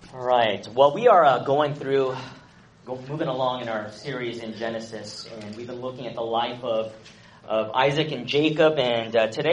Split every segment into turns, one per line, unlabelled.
All right. Well, we are moving along in our series in Genesis, and we've been looking at the life of Isaac and Jacob. And today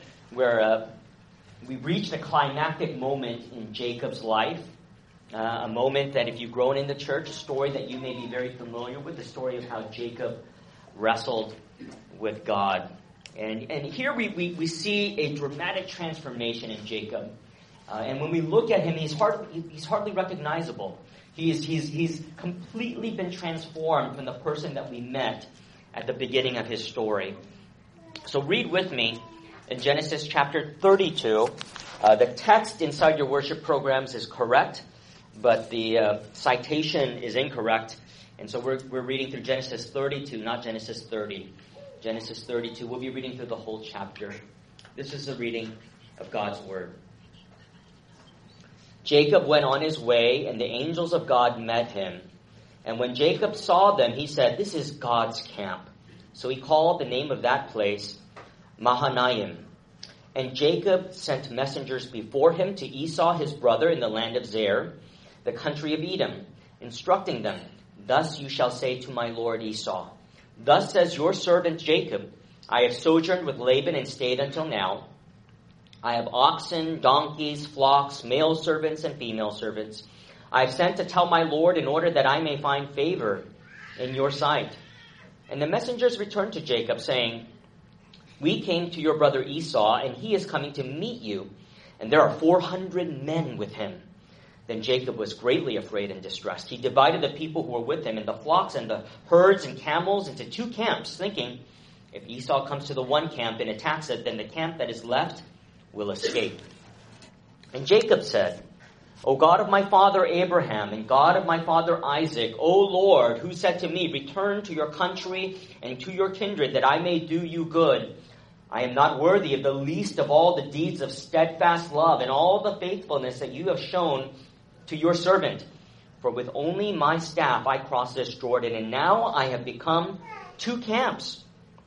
we've reached a climactic moment in Jacob's life, a moment that, if you've grown in the church, a story that you may be very familiar with, the story of how Jacob wrestled with God. And here we see a dramatic transformation in Jacob. And when we look at him, he's hardly recognizable. He's completely been transformed from the person that we met at the beginning of his story. So read with me in Genesis chapter 32. The text inside your worship programs is correct, but the citation is incorrect. And so we're reading through Genesis 32, not Genesis 30. Genesis 32. We'll be reading through the whole chapter. This is the reading of God's Word. Jacob went on his way, and the angels of God met him. And when Jacob saw them, he said, "This is God's camp." So he called the name of that place Mahanaim. And Jacob sent messengers before him to Esau his brother in the land of Zer, the country of Edom, instructing them, "Thus you shall say to my lord Esau, Thus says your servant Jacob, I have sojourned with Laban and stayed until now. I have oxen, donkeys, flocks, male servants and female servants. I have sent to tell my lord in order that I may find favor in your sight." And the messengers returned to Jacob, saying, "We came to your brother Esau, and he is coming to meet you, and there are 400 men with him." Then Jacob was greatly afraid and distressed. He divided the people who were with him and the flocks and the herds and camels into two camps, thinking, "If Esau comes to the one camp and attacks it, then the camp that is left will escape." And Jacob said, "O God of my father Abraham and God of my father Isaac, O Lord, who said to me, 'Return to your country and to your kindred, that I may do you good,' I am not worthy of the least of all the deeds of steadfast love and all the faithfulness that you have shown to your servant. For with only my staff I crossed this Jordan, and now I have become two camps.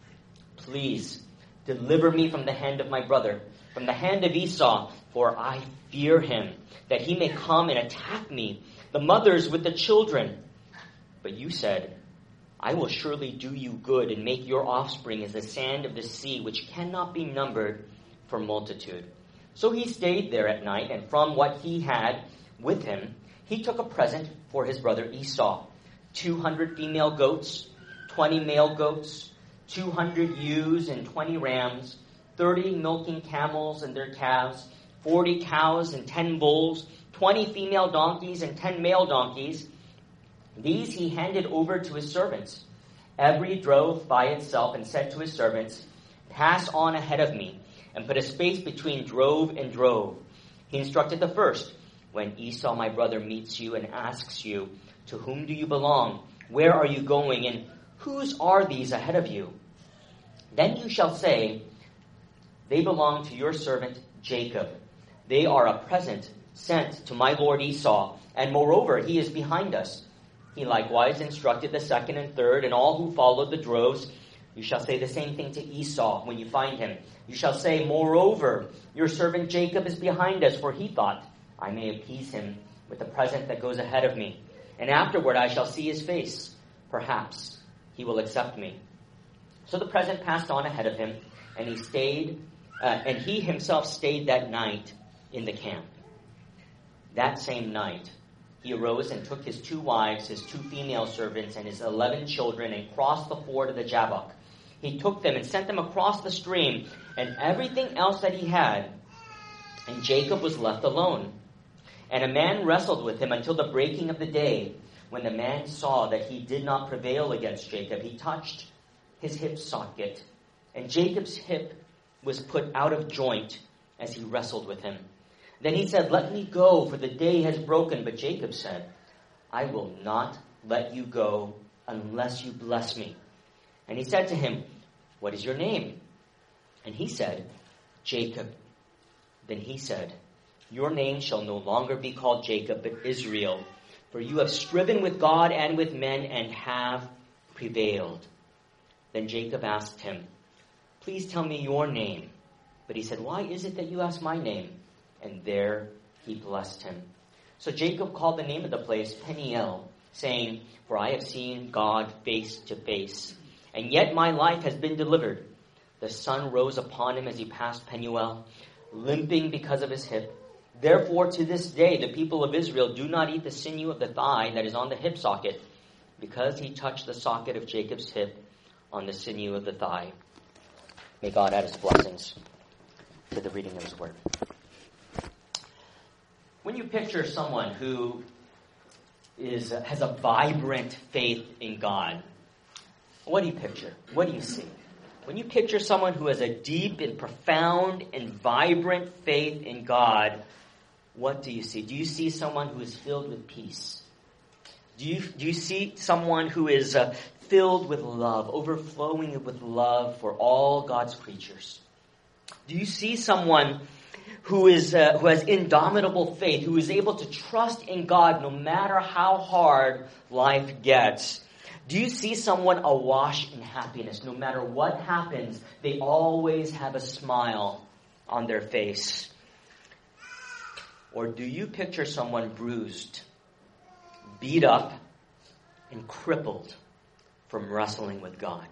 Please deliver me from the hand of my brother, from the hand of Esau, for I fear him, that he may come and attack me, the mothers with the children. But you said, I will surely do you good and make your offspring as the sand of the sea, which cannot be numbered for multitude." So he stayed there at night, and from what he had with him, he took a present for his brother Esau, 200 female goats, 20 male goats, 200 ewes and 20 rams, 30 milking camels and their calves, 40 cows and 10 bulls, 20 female donkeys and 10 male donkeys. These he handed over to his servants. Every drove by itself, and said to his servants, "Pass on ahead of me," and put a space between drove and drove. He instructed the first, "When Esau my brother meets you and asks you, 'To whom do you belong? Where are you going? And whose are these ahead of you?' Then you shall say, 'They belong to your servant Jacob. They are a present sent to my lord Esau, and moreover, he is behind us.' He likewise instructed the second and third, and all who followed the droves. You shall say the same thing to Esau when you find him. You shall say, 'Moreover, your servant Jacob is behind us, for he thought, I may appease him with the present that goes ahead of me. And afterward I shall see his face. Perhaps he will accept me.' So the present passed on ahead of him, and he himself stayed that night in the camp. That same night he arose and took his 2 wives, his 2 female servants, and his 11 children, and crossed the ford of the Jabbok. He took them and sent them across the stream, and everything else that he had. And Jacob was left alone. And a man wrestled with him until the breaking of the day. When the man saw that he did not prevail against Jacob, he touched his hip socket, and Jacob's hip was put out of joint as he wrestled with him. Then he said, 'Let me go, for the day has broken.' But Jacob said, 'I will not let you go unless you bless me.' And he said to him, 'What is your name?' And he said, 'Jacob.' Then he said, 'Your name shall no longer be called Jacob, but Israel, for you have striven with God and with men and have prevailed.' Then Jacob asked him, 'Please tell me your name.' But he said, 'Why is it that you ask my name?' And there he blessed him. So Jacob called the name of the place Peniel, saying, "For I have seen God face to face, and yet my life has been delivered." The sun rose upon him as he passed Penuel, limping because of his hip. Therefore, to this day, the people of Israel do not eat the sinew of the thigh that is on the hip socket, because he touched the socket of Jacob's hip on the sinew of the thigh. May God add his blessings to the reading of his word. When you picture someone who has a vibrant faith in God, what do you picture? What do you see? When you picture someone who has a deep and profound and vibrant faith in God, what do you see? Do you see someone who is filled with peace? Do you see someone who is filled with love, overflowing with love for all God's creatures? Do you see someone who has indomitable faith, who is able to trust in God no matter how hard life gets? Do you see someone awash in happiness? No matter what happens, they always have a smile on their face. Or do you picture someone bruised, beat up, and crippled from wrestling with God?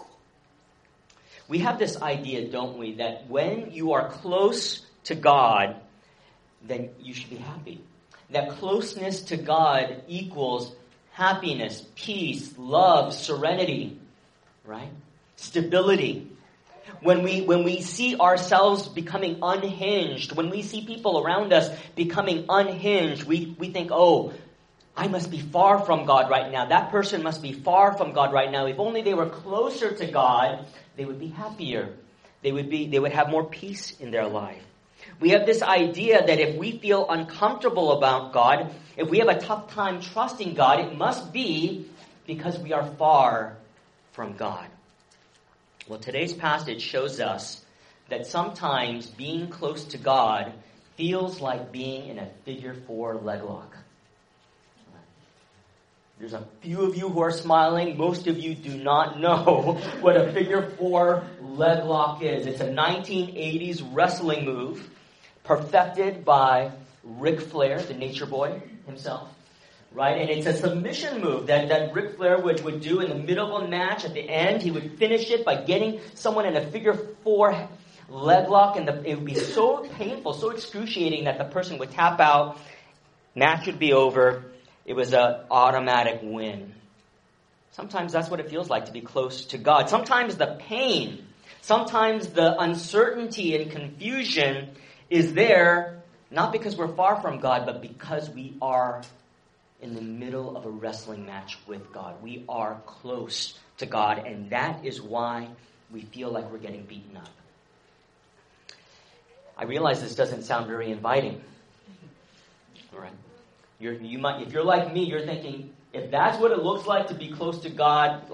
We have this idea, don't we, that when you are close to God, then you should be happy. That closeness to God equals happiness, peace, love, serenity, right? Stability. When we see ourselves becoming unhinged, when we see people around us becoming unhinged, we think, oh, I must be far from God right now. That person must be far from God right now. If only they were closer to God, they would be happier. They would have more peace in their life. We have this idea that if we feel uncomfortable about God, if we have a tough time trusting God, it must be because we are far from God. Well, today's passage shows us that sometimes being close to God feels like being in a figure 4 leg lock. There's a few of you who are smiling. Most of you do not know what a figure 4 leg lock is. It's a 1980s wrestling move perfected by Ric Flair, the Nature Boy himself. Right? And it's a submission move that Ric Flair would do in the middle of a match. At the end, he would finish it by getting someone in a figure 4 leg lock. And it would be so painful, so excruciating that the person would tap out. Match would be over. It was an automatic win. Sometimes that's what it feels like to be close to God. Sometimes the pain, sometimes the uncertainty and confusion is there, not because we're far from God, but because we are in the middle of a wrestling match with God. We are close to God, and that is why we feel like we're getting beaten up. I realize this doesn't sound very inviting. All right. If you're like me, you're thinking, if that's what it looks like to be close to God,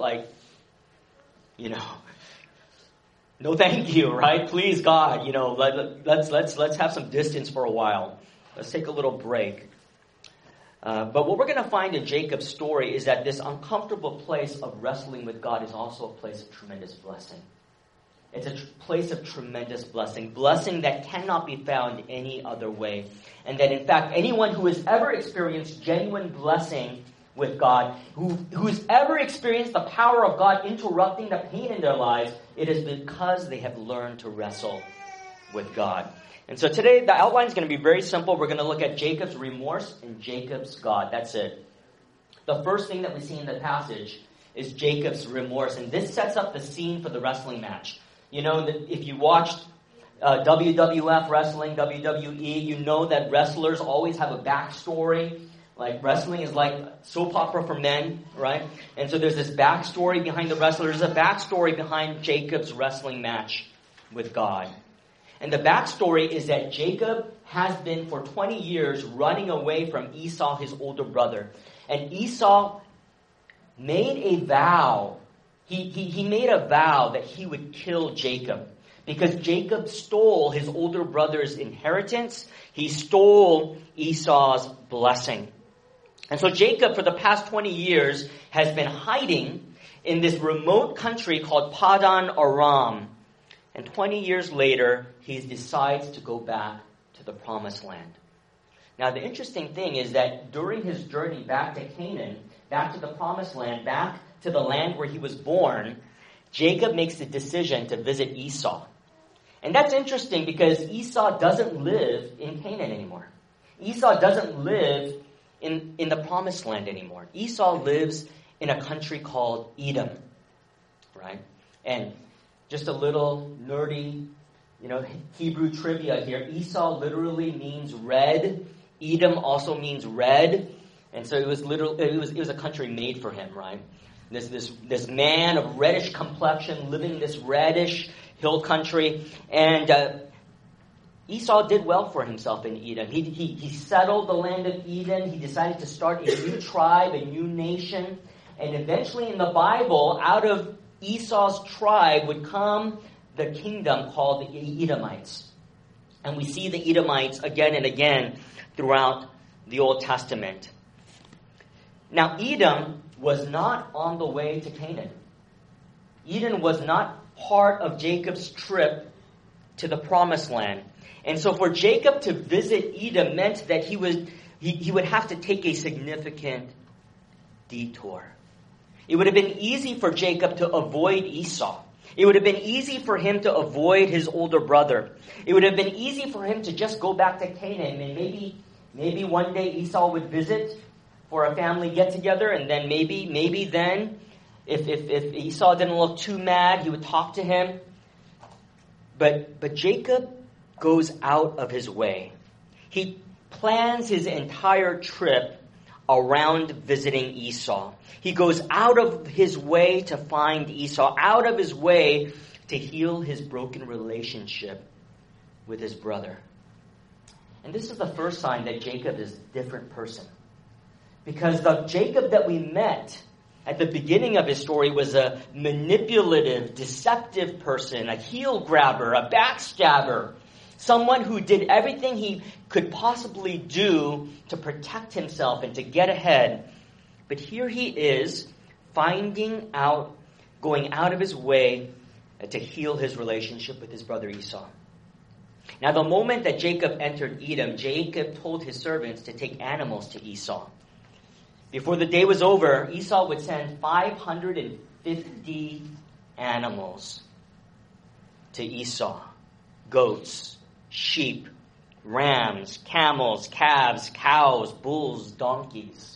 no thank you, right? Please, God, let's have some distance for a while. Let's take a little break. But what we're going to find in Jacob's story is that this uncomfortable place of wrestling with God is also a place of tremendous blessing. It's a place of tremendous blessing that cannot be found any other way. And that, in fact, anyone who has ever experienced genuine blessing with God, who's ever experienced the power of God interrupting the pain in their lives, it is because they have learned to wrestle with God. And so today, the outline is going to be very simple. We're going to look at Jacob's remorse and Jacob's God. That's it. The first thing that we see in the passage is Jacob's remorse. And this sets up the scene for the wrestling match. You know, that if you watched WWF wrestling, WWE, you know that wrestlers always have a backstory. Like, wrestling is like soap opera for men, right? And so there's this backstory behind the wrestler. There's a backstory behind Jacob's wrestling match with God. And the backstory is that Jacob has been for 20 years running away from Esau, his older brother. And Esau made a vow. He made a vow that he would kill Jacob because Jacob stole his older brother's inheritance. He stole Esau's blessing. And so Jacob, for the past 20 years, has been hiding in this remote country called Padan Aram. And 20 years later, he decides to go back to the promised land. Now, the interesting thing is that during his journey back to Canaan, back to the promised land, back to the land where he was born, Jacob makes the decision to visit Esau. And that's interesting because Esau doesn't live in Canaan anymore. Esau doesn't live in the promised land anymore. Esau lives in a country called Edom, right? And just a little nerdy, Hebrew trivia here. Esau literally means red. Edom also means red. And so it was a country made for him, right? This man of reddish complexion living in this reddish hill country. And Esau did well for himself in Edom. He settled the land of Edom. He decided to start a new tribe, a new nation. And eventually in the Bible, out of Esau's tribe would come the kingdom called the Edomites. And we see the Edomites again and again throughout the Old Testament. Now, Edom was not on the way to Canaan. Edom was not part of Jacob's trip to the promised land. And so for Jacob to visit Edom meant that he would have to take a significant detour. It would have been easy for Jacob to avoid Esau. It would have been easy for him to avoid his older brother. It would have been easy for him to just go back to Canaan, and maybe one day Esau would visit for a family get-together, and then maybe then, if Esau didn't look too mad, he would talk to him. But Jacob goes out of his way. He plans his entire trip around visiting Esau. He goes out of his way to find Esau, out of his way to heal his broken relationship with his brother. And this is the first sign that Jacob is a different person. Because the Jacob that we met at the beginning of his story was a manipulative, deceptive person, a heel grabber, a backstabber, someone who did everything he could possibly do to protect himself and to get ahead. But here he is, going out of his way to heal his relationship with his brother Esau. Now, the moment that Jacob entered Edom, Jacob told his servants to take animals to Esau. Before the day was over, Esau would send 550 animals to Esau. Goats, sheep, rams, camels, calves, cows, bulls, donkeys.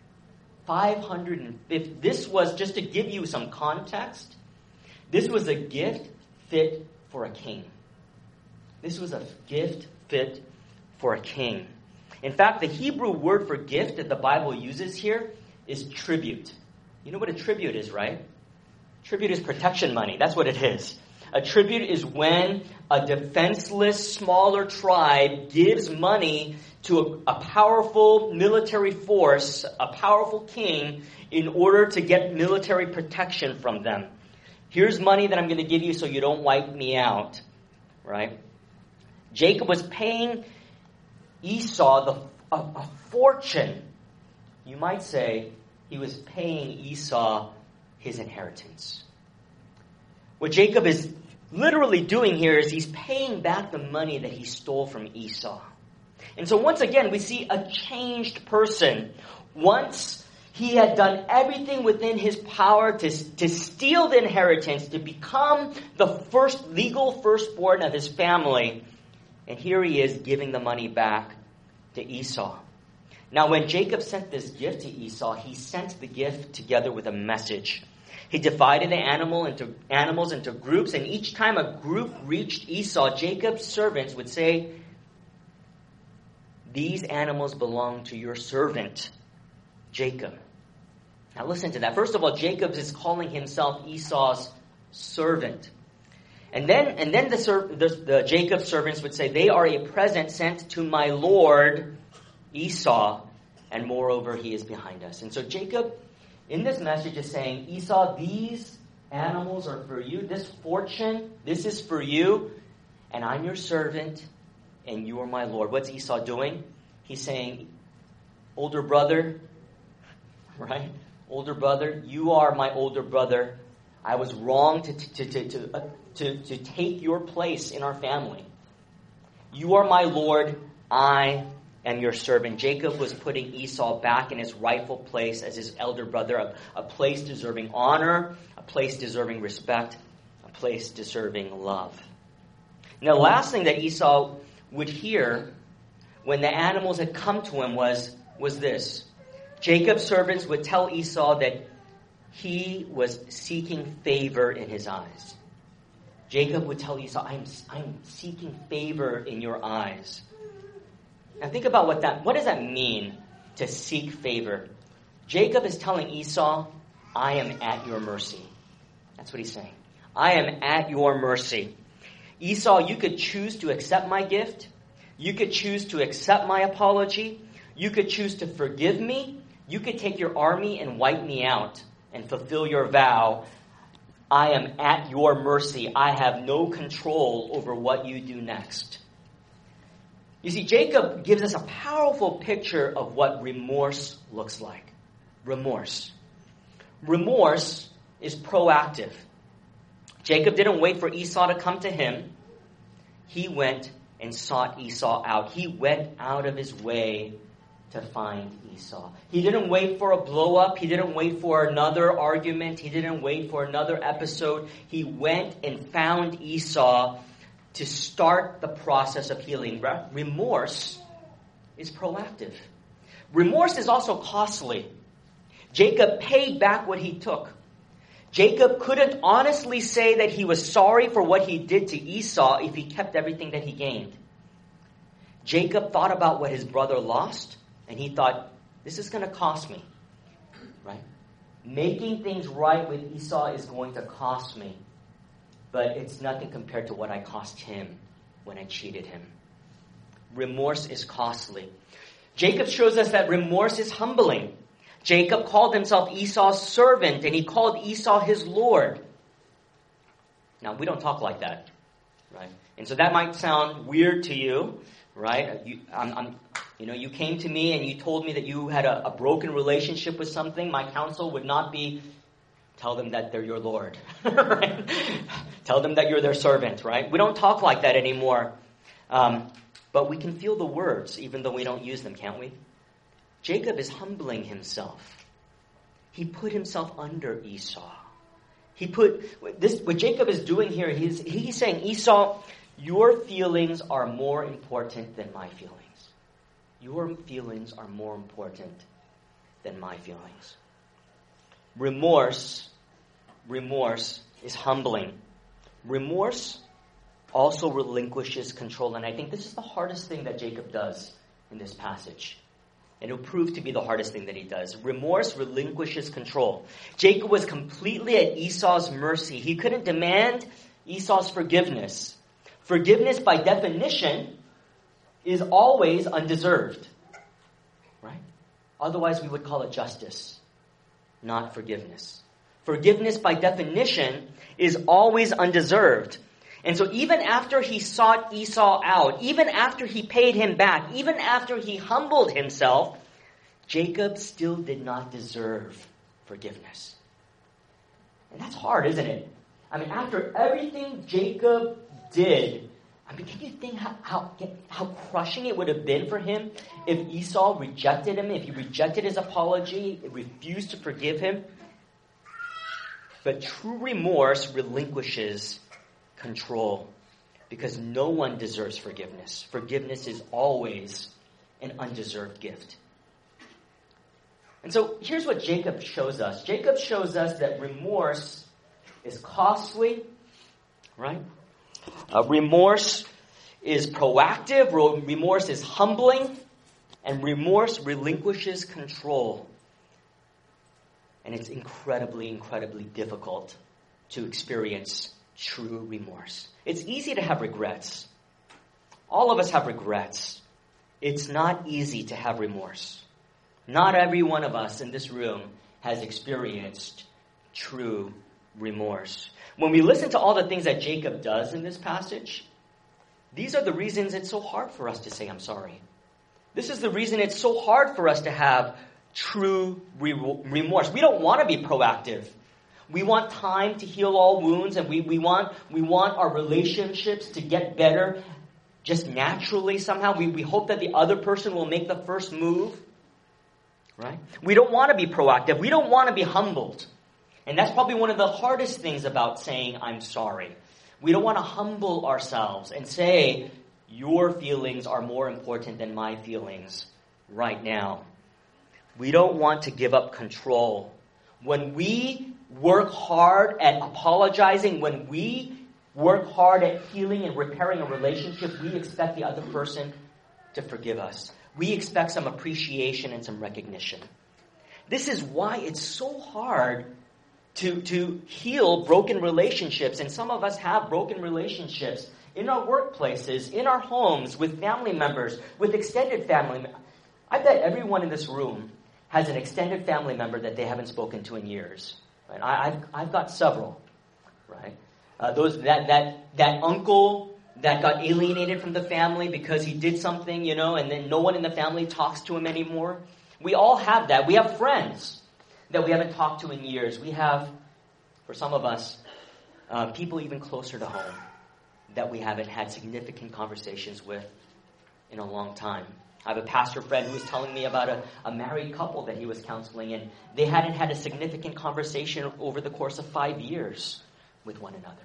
550. This was, just to give you some context, this was a gift fit for a king. This was a gift fit for a king. In fact, the Hebrew word for gift that the Bible uses here is tribute. You know what a tribute is, right? Tribute is protection money. That's what it is. A tribute is when a defenseless, smaller tribe gives money to a powerful military force, a powerful king, in order to get military protection from them. Here's money that I'm going to give you so you don't wipe me out, right? Jacob was paying Esau a fortune. You might say he was paying Esau his inheritance. What Jacob is literally doing here is he's paying back the money that he stole from Esau. And so once again, we see a changed person. Once he had done everything within his power to steal the inheritance, to become the legal firstborn of his family. And here he is giving the money back to Esau. Now, when Jacob sent this gift to Esau, he sent the gift together with a message. He divided the animals into groups, and each time a group reached Esau, Jacob's servants would say, "These animals belong to your servant, Jacob." Now listen to that. First of all, Jacob is calling himself Esau's servant. And then the Jacob's servants would say, "They are a present sent to my lord Esau, and moreover, he is behind us." And so Jacob, in this message, is saying, Esau, these animals are for you. This fortune, this is for you. And I'm your servant, and you are my lord. What's Esau doing? He's saying, older brother, right? Older brother, you are my older brother. I was wrong to take your place in our family. You are my lord. I am your servant. Jacob was putting Esau back in his rightful place as his elder brother, a place deserving honor, a place deserving respect, a place deserving love. Now, the last thing that Esau would hear when the animals had come to him was this. Jacob's servants would tell Esau that he was seeking favor in his eyes. Jacob would tell Esau, I'm seeking favor in your eyes. Now think about what does that mean, to seek favor? Jacob is telling Esau, I am at your mercy. That's what he's saying. I am at your mercy. Esau, you could choose to accept my gift. You could choose to accept my apology. You could choose to forgive me. You could take your army and wipe me out and fulfill your vow. I am at your mercy. I have no control over what you do next. You see, Jacob gives us a powerful picture of what remorse looks like. Remorse. Remorse is proactive. Jacob didn't wait for Esau to come to him. He went and sought Esau out. He went out of his way to find Esau. He didn't wait for a blow-up. He didn't wait for another argument. He didn't wait for another episode. He went and found Esau to start the process of healing. Remorse is proactive. Remorse is also costly. Jacob paid back what he took. Jacob couldn't honestly say that he was sorry for what he did to Esau if he kept everything that he gained. Jacob thought about what his brother lost, and he thought, this is going to cost me, right? Making things right with Esau is going to cost me, but it's nothing compared to what I cost him when I cheated him. Remorse is costly. Jacob shows us that remorse is humbling. Jacob called himself Esau's servant, and he called Esau his Lord. Now, we don't talk like that, right? And so that might sound weird to you, right? You came to me and you told me that you had a broken relationship with something. My counsel would not be, tell them that they're your Lord, right? Tell them that you're their servant, right? We don't talk like that anymore. But we can feel the words, even though we don't use them, can't we? Jacob is humbling himself. He put himself under Esau. What Jacob is doing here, he's saying, Esau, your feelings are more important than my feelings. Your feelings are more important than my feelings. Remorse is humbling. Remorse also relinquishes control. And I think this is the hardest thing that Jacob does in this passage. And it'll prove to be the hardest thing that he does. Remorse relinquishes control. Jacob was completely at Esau's mercy. He couldn't demand Esau's forgiveness. Forgiveness, by definition, is always undeserved. Right? Otherwise, we would call it justice, not forgiveness. Forgiveness, by definition, is always undeserved. And so even after he sought Esau out, even after he paid him back, even after he humbled himself, Jacob still did not deserve forgiveness. And that's hard, isn't it? I mean, after everything Jacob did, can you think how crushing it would have been for him if Esau rejected him, if he rejected his apology, refused to forgive him? But true remorse relinquishes control, because no one deserves forgiveness. Forgiveness is always an undeserved gift. And so here's what Jacob shows us. Jacob shows us that remorse is costly, right? Remorse is proactive. Remorse is humbling. And remorse relinquishes control. And it's incredibly, incredibly difficult to experience true remorse. It's easy to have regrets. All of us have regrets. It's not easy to have remorse. Not every one of us in this room has experienced true remorse. When we listen to all the things that Jacob does in this passage, these are the reasons it's so hard for us to say, I'm sorry. This is the reason it's so hard for us to have true remorse. We don't want to be proactive. We want time to heal all wounds, and we want our relationships to get better. just naturally somehow. We hope that the other person will make the first move. Right? We don't want to be proactive. We don't want to be humbled. And that's probably one of the hardest things about saying, I'm sorry. We don't want to humble ourselves and say, your feelings are more important than my feelings right now. We don't want to give up control. When we work hard at apologizing, when we work hard at healing and repairing a relationship, we expect the other person to forgive us. We expect some appreciation and some recognition. This is why it's so hard to heal broken relationships. And some of us have broken relationships in our workplaces, in our homes, with family members, with extended family members. I bet everyone in this room has an extended family member that they haven't spoken to in years. Right? I've got several. Right? That uncle that got alienated from the family because he did something, and then no one in the family talks to him anymore. We all have that. We have friends that we haven't talked to in years. We have, for some of us, people even closer to home that we haven't had significant conversations with in a long time. I have a pastor friend who was telling me about a married couple that he was counseling, and they hadn't had a significant conversation over the course of 5 years with one another.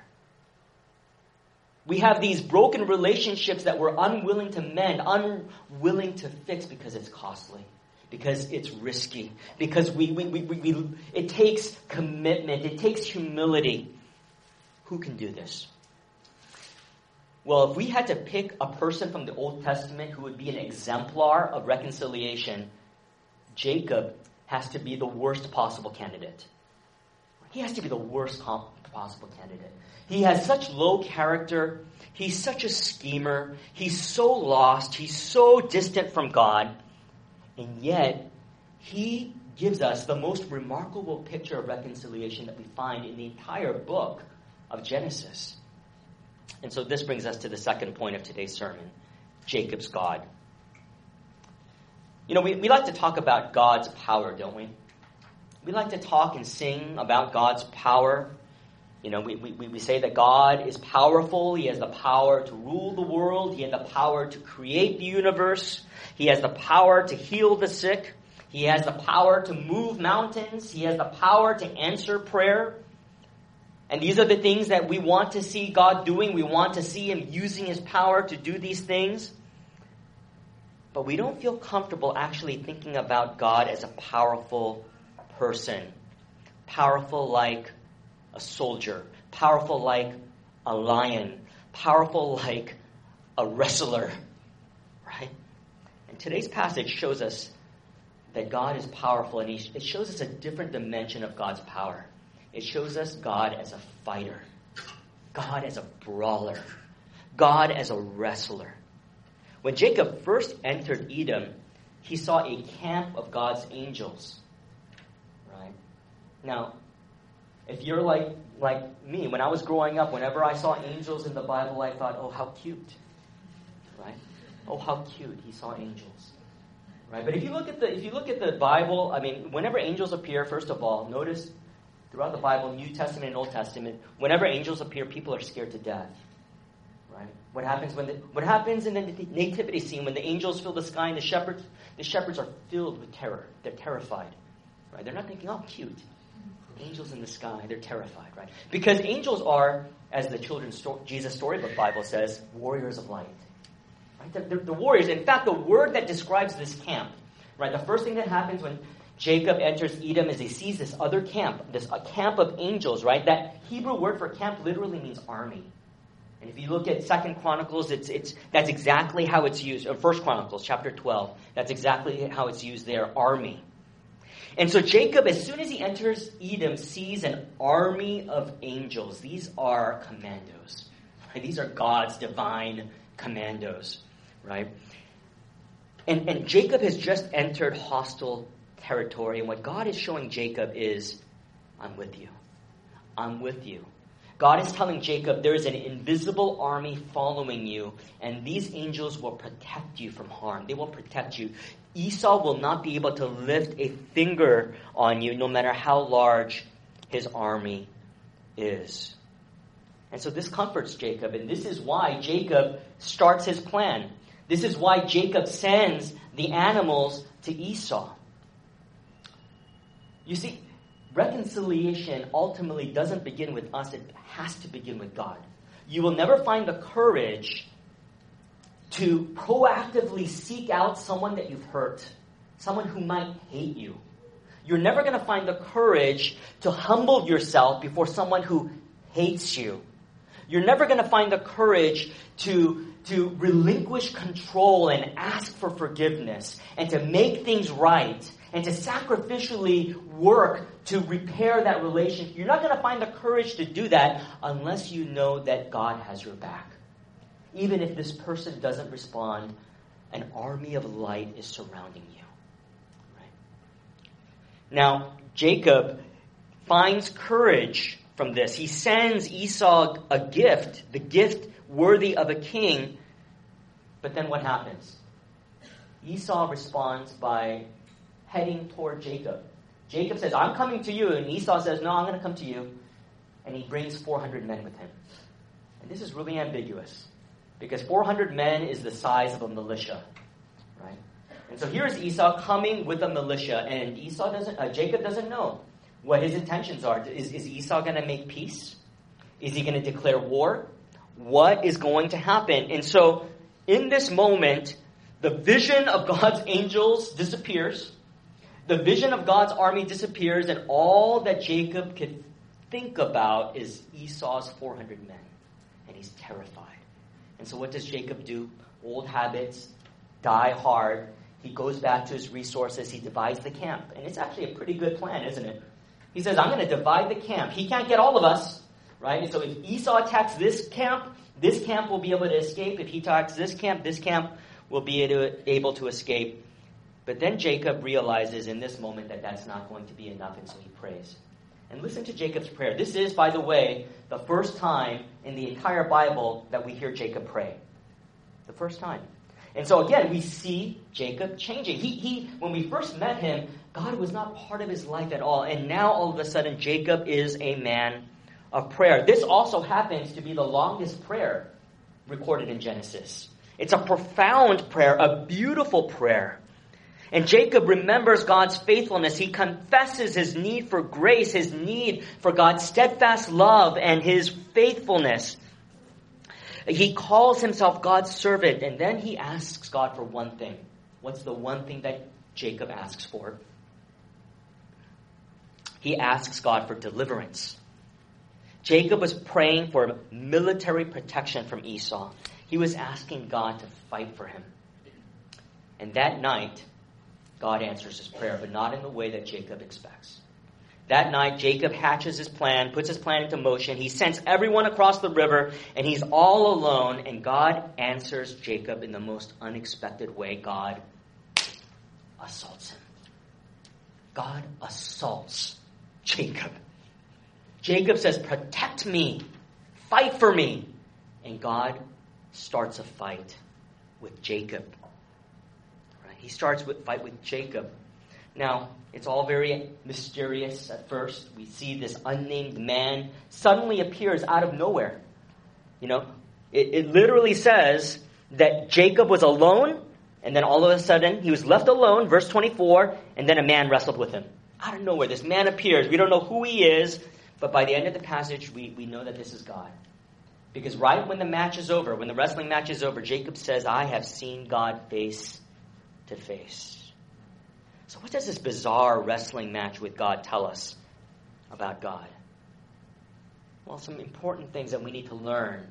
We have these broken relationships that we're unwilling to mend, unwilling to fix because it's costly, because it's risky, because it takes commitment, it takes humility. Who can do this? Well, if we had to pick a person from the Old Testament who would be an exemplar of reconciliation, Jacob has to be the worst possible candidate. He has to be the worst possible candidate. He has such low character. He's such a schemer. He's so lost. He's so distant from God. And yet, he gives us the most remarkable picture of reconciliation that we find in the entire book of Genesis. And so this brings us to the second point of today's sermon, Jacob's God. We like to talk about God's power, don't we? We like to talk and sing about God's power. We say that God is powerful. He has the power to rule the world. He has the power to create the universe. He has the power to heal the sick. He has the power to move mountains. He has the power to answer prayer. And these are the things that we want to see God doing. We want to see Him using His power to do these things. But we don't feel comfortable actually thinking about God as a powerful person. Powerful like a soldier. Powerful like a lion. Powerful like a wrestler. Right? And today's passage shows us that God is powerful, and it shows us a different dimension of God's power. It shows us God as a fighter, God as a brawler, God as a wrestler. When Jacob first entered Edom, he saw a camp of God's angels. Right? Now, if you're like me, when I was growing up, whenever I saw angels in the Bible, I thought, oh, how cute. Right? Oh, how cute. He saw angels. Right? But if you look at the Bible, whenever angels appear, first of all, notice throughout the Bible, New Testament and Old Testament, whenever angels appear, people are scared to death. Right? What happens in the nativity scene when the angels fill the sky and the shepherds are filled with terror. They're terrified. Right? They're not thinking, oh, cute. Angels in the sky, they're terrified, right? Because angels are, as the Jesus Storybook Bible says, warriors of light. Right? They're warriors. In fact, the word that describes this camp, right? The first thing that happens when Jacob enters Edom is he sees this other camp, a camp of angels, right? That Hebrew word for camp literally means army. And if you look at 2 Chronicles, that's exactly how it's used. 1 Chronicles, chapter 12, that's exactly how it's used there, army. And so Jacob, as soon as he enters Edom, sees an army of angels. These are commandos. Right? These are God's divine commandos, right? And Jacob has just entered hostile territory. And what God is showing Jacob is, I'm with you. I'm with you. God is telling Jacob there is an invisible army following you, and these angels will protect you from harm. They will protect you. Esau will not be able to lift a finger on you, no matter how large his army is. And so this comforts Jacob, and this is why Jacob starts his plan. This is why Jacob sends the animals to Esau. You see, reconciliation ultimately doesn't begin with us. It has to begin with God. You will never find the courage to proactively seek out someone that you've hurt, someone who might hate you. You're never going to find the courage to humble yourself before someone who hates you. You're never going to find the courage to relinquish control and ask for forgiveness and to make things right and to sacrificially work to repair that relationship. You're not going to find the courage to do that unless you know that God has your back. Even if this person doesn't respond, an army of light is surrounding you. Right? Now, Jacob finds courage from this. He sends Esau a gift, the gift worthy of a king. But then what happens? Esau responds by heading toward Jacob. Jacob says, I'm coming to you. And Esau says, no, I'm going to come to you. And he brings 400 men with him. And this is really ambiguous, because 400 men is the size of a militia, right? And so here's Esau coming with a militia, and Jacob doesn't know what his intentions are. Is Esau going to make peace? Is he going to declare war? What is going to happen? And so in this moment, the vision of God's angels disappears. The vision of God's army disappears, and all that Jacob could think about is Esau's 400 men. And he's terrified. And so what does Jacob do? Old habits, die hard. He goes back to his resources. He divides the camp. And it's actually a pretty good plan, isn't it? He says, I'm going to divide the camp. He can't get all of us, right? And so if Esau attacks this camp will be able to escape. If he attacks this camp will be able to escape. But then Jacob realizes in this moment that that's not going to be enough, and so he prays. And listen to Jacob's prayer. This is, by the way, the first time in the entire Bible that we hear Jacob pray. The first time. And so again, we see Jacob changing. He when we first met him, God was not part of his life at all. And now all of a sudden, Jacob is a man of prayer. This also happens to be the longest prayer recorded in Genesis. It's a profound prayer, a beautiful prayer. And Jacob remembers God's faithfulness. He confesses his need for grace, his need for God's steadfast love and his faithfulness. He calls himself God's servant, and then he asks God for one thing. What's the one thing that Jacob asks for? He asks God for deliverance. Jacob was praying for military protection from Esau. He was asking God to fight for him. And that night, God answers his prayer, but not in the way that Jacob expects. That night, Jacob hatches his plan, puts his plan into motion. He sends everyone across the river, and he's all alone. And God answers Jacob in the most unexpected way. God assaults him. God assaults Jacob. Jacob says, protect me, fight for me. And God starts a fight with Jacob. He starts with fight with Jacob. Now, it's all very mysterious at first. We see this unnamed man suddenly appears out of nowhere. You know, it literally says that Jacob was alone, and then all of a sudden he was left alone, verse 24, and then a man wrestled with him. Out of nowhere, this man appears. We don't know who he is, but by the end of the passage, we know that this is God. Because right when the match is over, when the wrestling match is over, Jacob says, I have seen God face to face. So what does this bizarre wrestling match with God tell us about God? Well, some important things that we need to learn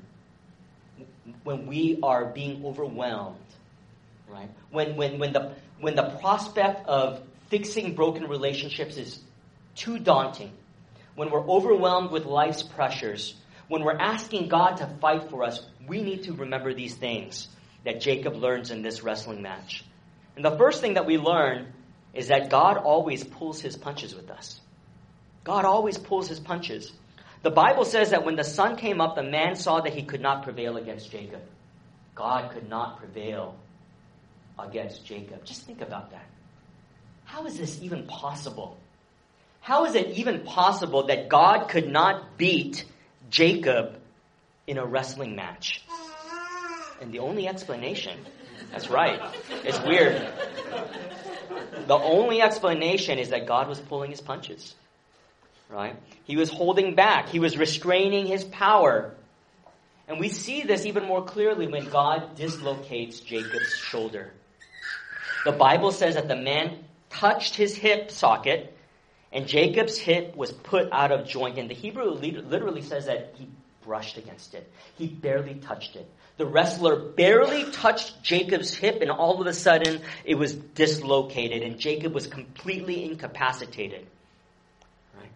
when we are being overwhelmed, right? When the prospect of fixing broken relationships is too daunting, when we're overwhelmed with life's pressures, when we're asking God to fight for us, we need to remember these things that Jacob learns in this wrestling match. And the first thing that we learn is that God always pulls his punches with us. God always pulls his punches. The Bible says that when the sun came up, the man saw that he could not prevail against Jacob. God could not prevail against Jacob. Just think about that. How is this even possible? How is it even possible that God could not beat Jacob in a wrestling match. And the only explanation, that's right, it's weird. The only explanation is that God was pulling his punches. Right? He was holding back. He was restraining his power. And we see this even more clearly when God dislocates Jacob's shoulder. The Bible says that the man touched his hip socket, and Jacob's hip was put out of joint. And the Hebrew literally says that he brushed against it. He barely touched it. The wrestler barely touched Jacob's hip, and all of a sudden it was dislocated, and Jacob was completely incapacitated. Right?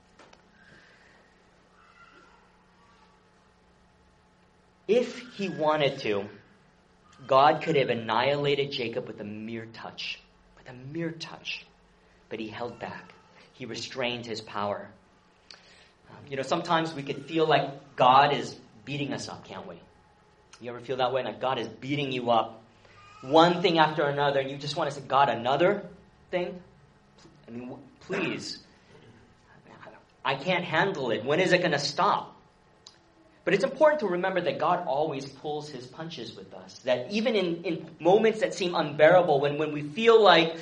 If he wanted to, God could have annihilated Jacob with a mere touch. With a mere touch. But he held back. He restrained his power. Sometimes we could feel like God is beating us up, can't we? You ever feel that way? Like God is beating you up. One thing after another, and you just want to say, God, another thing? I mean, please. I can't handle it. When is it going to stop? But it's important to remember that God always pulls his punches with us. That even in moments that seem unbearable, when we feel like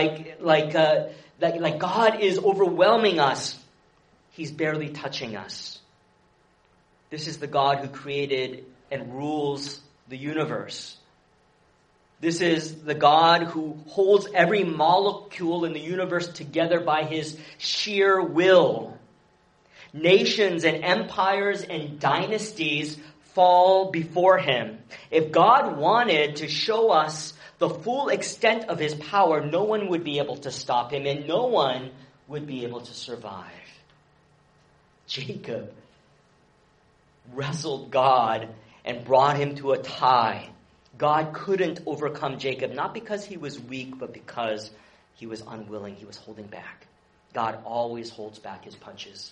God is overwhelming us, he's barely touching us. This is the God who created and rules the universe. This is the God who holds every molecule in the universe together by his sheer will. Nations and empires and dynasties fall before him. If God wanted to show us the full extent of his power, no one would be able to stop him, and no one would be able to survive. Jacob wrestled God and brought him to a tie. God couldn't overcome Jacob, not because he was weak, but because he was unwilling. He was holding back. God always holds back his punches.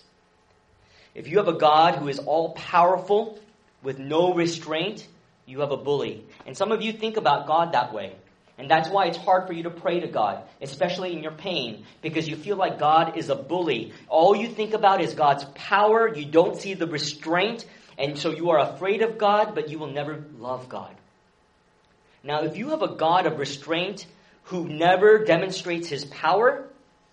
If you have a God who is all-powerful with no restraint, you have a bully. And some of you think about God that way. And that's why it's hard for you to pray to God, especially in your pain, because you feel like God is a bully. All you think about is God's power. You don't see the restraint. And so you are afraid of God, but you will never love God. Now, if you have a God of restraint who never demonstrates his power,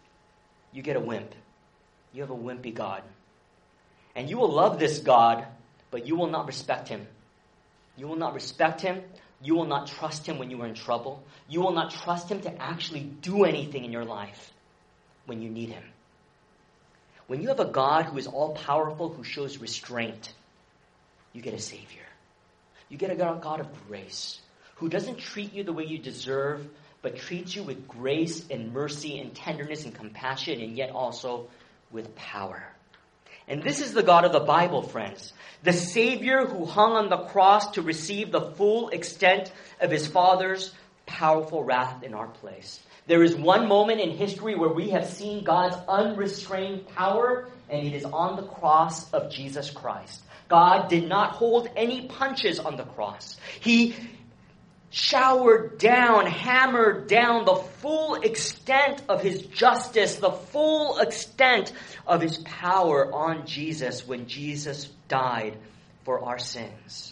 you get a wimp. You have a wimpy God. And you will love this God, but you will not respect him. You will not respect him. You will not trust him when you are in trouble. You will not trust him to actually do anything in your life when you need him. When you have a God who is all-powerful, who shows restraint, you get a Savior. You get a God of grace, who doesn't treat you the way you deserve, but treats you with grace and mercy and tenderness and compassion, and yet also with power. And this is the God of the Bible, friends. The Savior who hung on the cross to receive the full extent of his Father's powerful wrath in our place. There is one moment in history where we have seen God's unrestrained power, and it is on the cross of Jesus Christ. God did not hold any punches on the cross. He showered down, hammered down the full extent of his justice, the full extent of his power on Jesus when Jesus died for our sins.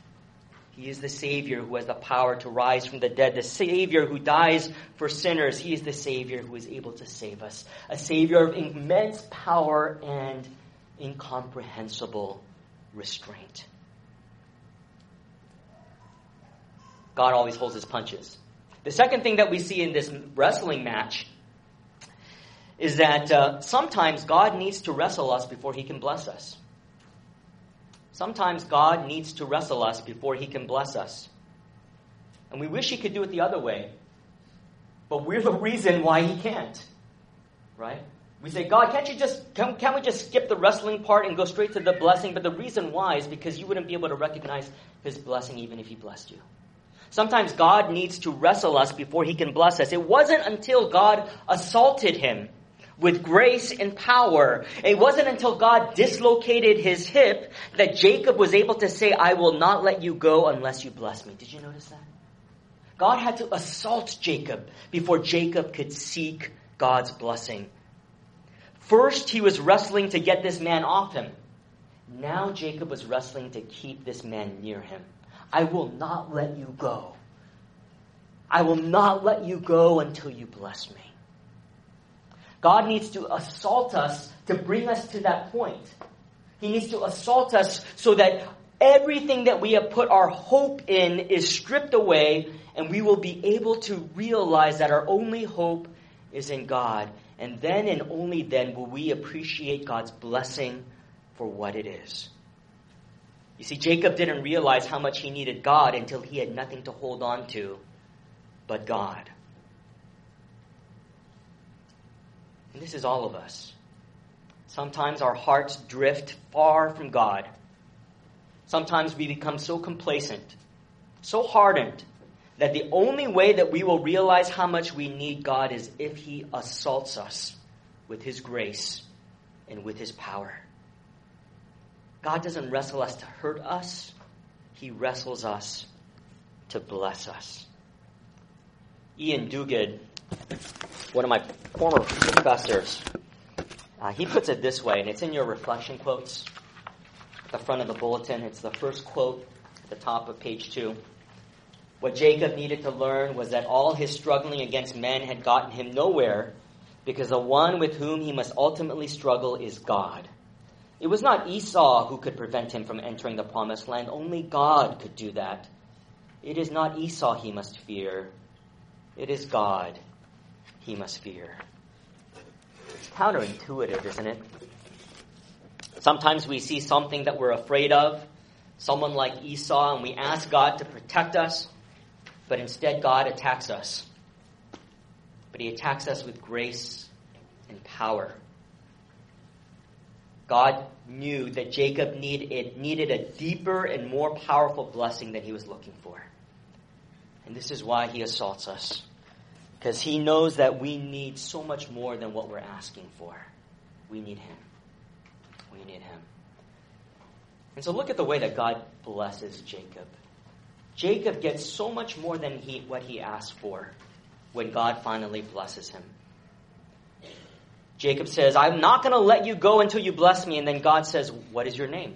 He is the Savior who has the power to rise from the dead, the Savior who dies for sinners. He is the Savior who is able to save us, a Savior of immense power and incomprehensible restraint. God always holds his punches. The second thing that we see in this wrestling match is that sometimes God needs to wrestle us before he can bless us. Sometimes God needs to wrestle us before he can bless us. And we wish he could do it the other way. But we're the reason why he can't. Right? We say, God, can't we just skip the wrestling part and go straight to the blessing? But the reason why is because you wouldn't be able to recognize his blessing even if he blessed you. Sometimes God needs to wrestle us before he can bless us. It wasn't until God assaulted him with grace and power. It wasn't until God dislocated his hip that Jacob was able to say, I will not let you go unless you bless me. Did you notice that? God had to assault Jacob before Jacob could seek God's blessing. First, he was wrestling to get this man off him. Now Jacob was wrestling to keep this man near him. I will not let you go. I will not let you go until you bless me. God needs to assault us to bring us to that point. He needs to assault us so that everything that we have put our hope in is stripped away, and we will be able to realize that our only hope is in God. And then and only then will we appreciate God's blessing for what it is. You see, Jacob didn't realize how much he needed God until he had nothing to hold on to but God. And this is all of us. Sometimes our hearts drift far from God. Sometimes we become so complacent, so hardened, that the only way that we will realize how much we need God is if He assaults us with His grace and with His power. God doesn't wrestle us to hurt us. He wrestles us to bless us. Ian Duguid, one of my former professors, he puts it this way, and it's in your reflection quotes at the front of the bulletin. It's the first quote at the top of page 2. What Jacob needed to learn was that all his struggling against men had gotten him nowhere, because the one with whom he must ultimately struggle is God. It was not Esau who could prevent him from entering the promised land. Only God could do that. It is not Esau he must fear. It is God he must fear. It's counterintuitive, isn't it? Sometimes we see something that we're afraid of, someone like Esau, and we ask God to protect us, but instead God attacks us. But He attacks us with grace and power. God knew that Jacob needed a deeper and more powerful blessing than he was looking for. And this is why He assaults us. Because He knows that we need so much more than what we're asking for. We need Him. We need Him. And so look at the way that God blesses Jacob. Jacob gets so much more than what he asked for when God finally blesses him. Jacob says, I'm not going to let you go until you bless me. And then God says, what is your name?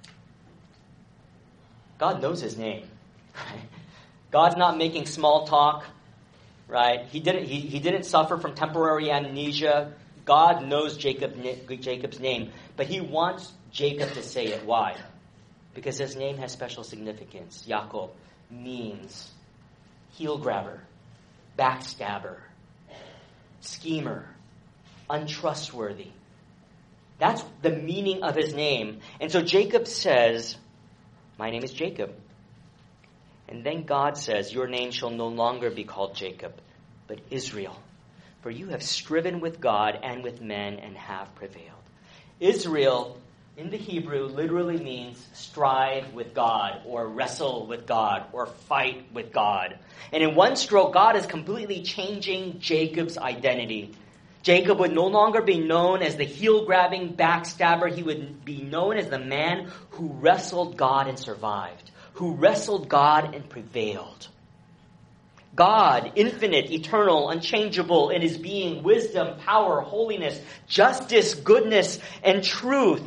God knows his name. Right? God's not making small talk. Right? He didn't suffer from temporary amnesia. God knows Jacob's name. But He wants Jacob to say it. Why? Because his name has special significance. Yaakov means heel grabber, backstabber, schemer, untrustworthy. That's the meaning of his name. And so Jacob says, my name is Jacob. And then God says, your name shall no longer be called Jacob, but Israel. For you have striven with God and with men and have prevailed. Israel, in the Hebrew, literally means strive with God, or wrestle with God, or fight with God. And in one stroke, God is completely changing Jacob's identity. Jacob would no longer be known as the heel-grabbing backstabber. He would be known as the man who wrestled God and survived, who wrestled God and prevailed. God, infinite, eternal, unchangeable in His being, wisdom, power, holiness, justice, goodness, and truth.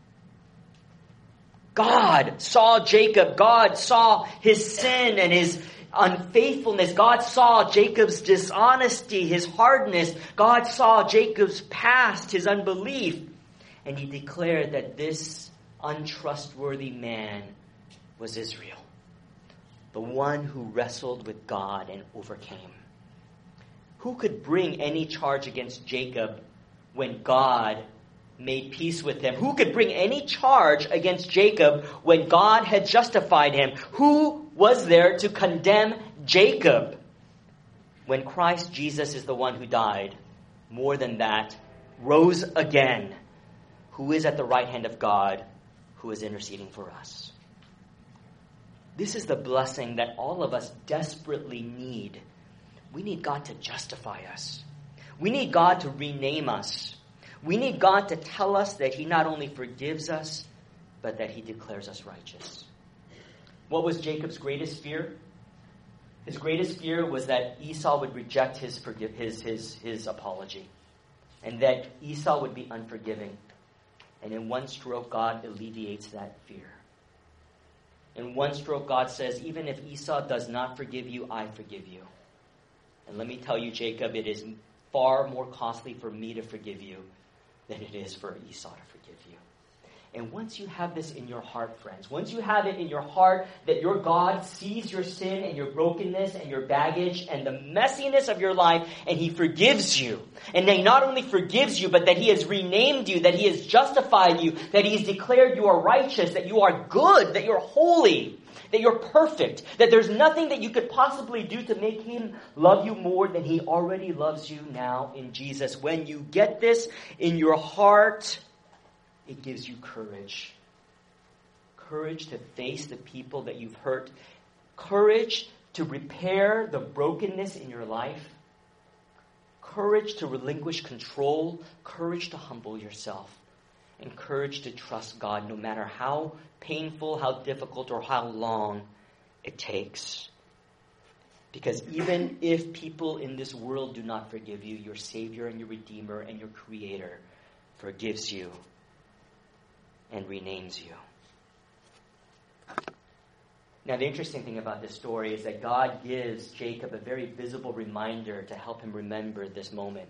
God saw Jacob. God saw his sin and his unfaithfulness. God saw Jacob's dishonesty, his hardness. God saw Jacob's past, his unbelief. And He declared that this untrustworthy man was Israel, the one who wrestled with God and overcame. Who could bring any charge against Jacob when God made peace with him? Who could bring any charge against Jacob when God had justified him? Who was there to condemn Jacob when Christ Jesus is the one who died? More than that, rose again, who is at the right hand of God, who is interceding for us. This is the blessing that all of us desperately need. We need God to justify us. We need God to rename us. We need God to tell us that He not only forgives us, but that He declares us righteous. What was Jacob's greatest fear? His greatest fear was that Esau would reject his apology, and that Esau would be unforgiving. And in one stroke, God alleviates that fear. In one stroke, God says, even if Esau does not forgive you, I forgive you. And let me tell you, Jacob, it is far more costly for me to forgive you than it is for Esau to forgive you. And once you have this in your heart, friends, once you have it in your heart that your God sees your sin and your brokenness and your baggage and the messiness of your life, and He forgives you. And He not only forgives you, but that He has renamed you, that He has justified you, that He has declared you are righteous, that you are good, that you're holy, that you're perfect, that there's nothing that you could possibly do to make Him love you more than He already loves you now in Jesus. When you get this in your heart, it gives you courage. Courage to face the people that you've hurt. Courage to repair the brokenness in your life. Courage to relinquish control. Courage to humble yourself. And courage to trust God no matter how painful, how difficult, or how long it takes. Because even if people in this world do not forgive you, your Savior and your Redeemer and your Creator forgives you and renames you. Now, the interesting thing about this story is that God gives Jacob a very visible reminder to help him remember this moment.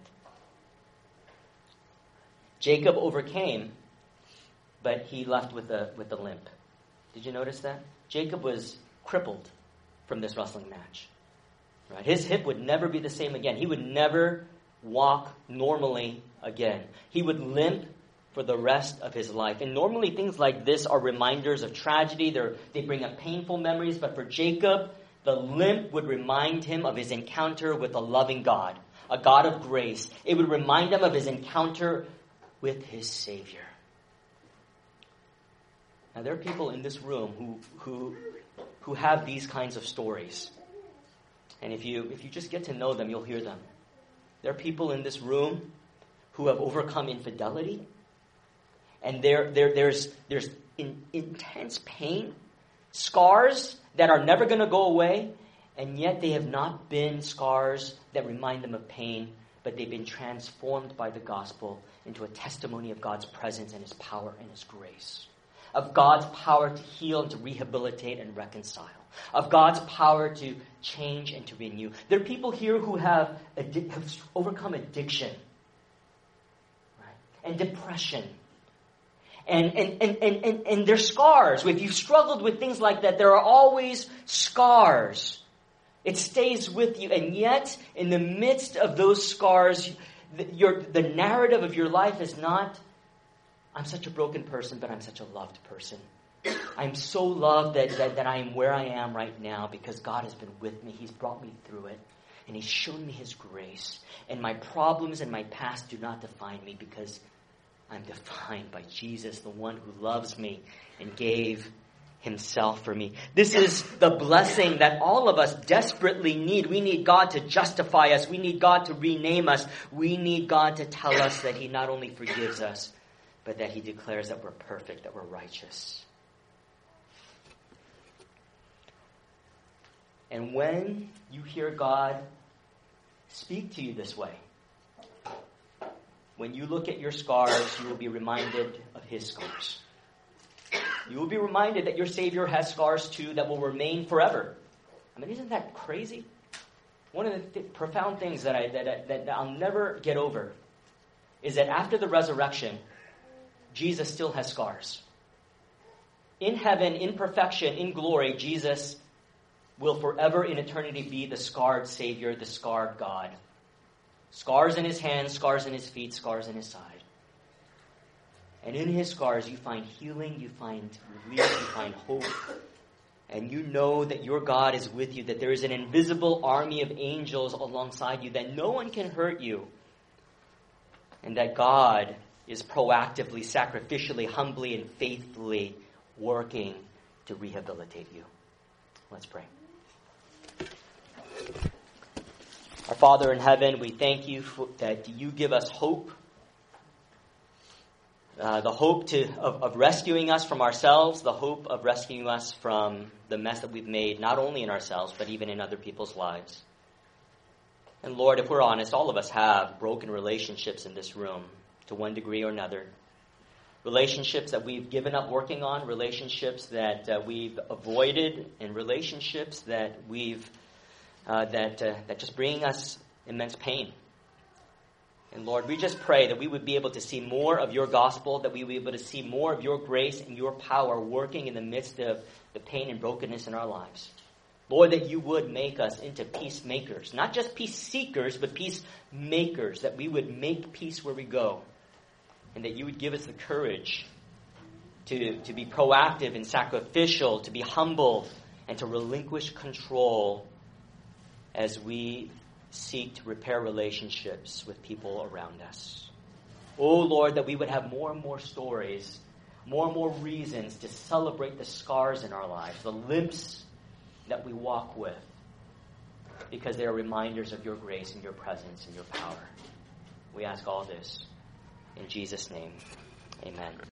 Jacob overcame, but he left with a limp. Did you notice that? Jacob was crippled from this wrestling match. Right? His hip would never be the same again. He would never walk normally again. He would limp for the rest of his life. And normally things like this are reminders of tragedy. They bring up painful memories. But for Jacob, the limp would remind him of his encounter with a loving God, a God of grace. It would remind him of his encounter with his Savior. Now, there are people in this room who have these kinds of stories. And if you just get to know them, you'll hear them. There are people in this room who have overcome infidelity. And there's intense pain, scars that are never going to go away, and yet they have not been scars that remind them of pain, but they've been transformed by the gospel into a testimony of God's presence and His power and His grace, of God's power to heal and to rehabilitate and reconcile, of God's power to change and to renew. There are people here who have overcome addiction, right? And depression. And there's scars. If you've struggled with things like that, there are always scars. It stays with you. And yet, in the midst of those scars, the narrative of your life is not, I'm such a broken person, but I'm such a loved person. I'm so loved that I am where I am right now because God has been with me. He's brought me through it. And He's shown me His grace. And my problems and my past do not define me because I'm defined by Jesus, the one who loves me and gave Himself for me. This is the blessing that all of us desperately need. We need God to justify us. We need God to rename us. We need God to tell us that He not only forgives us, but that He declares that we're perfect, that we're righteous. And when you hear God speak to you this way, when you look at your scars, you will be reminded of His scars. You will be reminded that your Savior has scars too that will remain forever. I mean, isn't that crazy? One of the profound things that I'll never get over is that after the resurrection, Jesus still has scars. In heaven, in perfection, in glory, Jesus will forever in eternity be the scarred Savior, the scarred God. Scars in His hands, scars in His feet, scars in His side. And in His scars, you find healing, you find relief, you find hope. And you know that your God is with you, that there is an invisible army of angels alongside you, that no one can hurt you. And that God is proactively, sacrificially, humbly, and faithfully working to rehabilitate you. Let's pray. Our Father in heaven, we thank You that You give us hope. The hope of rescuing us from ourselves, the hope of rescuing us from the mess that we've made, not only in ourselves, but even in other people's lives. And Lord, if we're honest, all of us have broken relationships in this room, to one degree or another. relationships that we've given up working on, relationships that we've avoided, and relationships that we've that just bring us immense pain. And Lord, we just pray that we would be able to see more of your gospel, that we would be able to see more of your grace and your power working in the midst of the pain and brokenness in our lives. Lord, that you would make us into peacemakers, not just peace seekers, but peacemakers, that we would make peace where we go, and that you would give us the courage to be proactive and sacrificial, to be humble, and to relinquish control as we seek to repair relationships with people around us. Oh Lord, that we would have more and more stories, more and more reasons to celebrate the scars in our lives, the limps that we walk with, because they are reminders of your grace and your presence and your power. We ask all this in Jesus' name. Amen.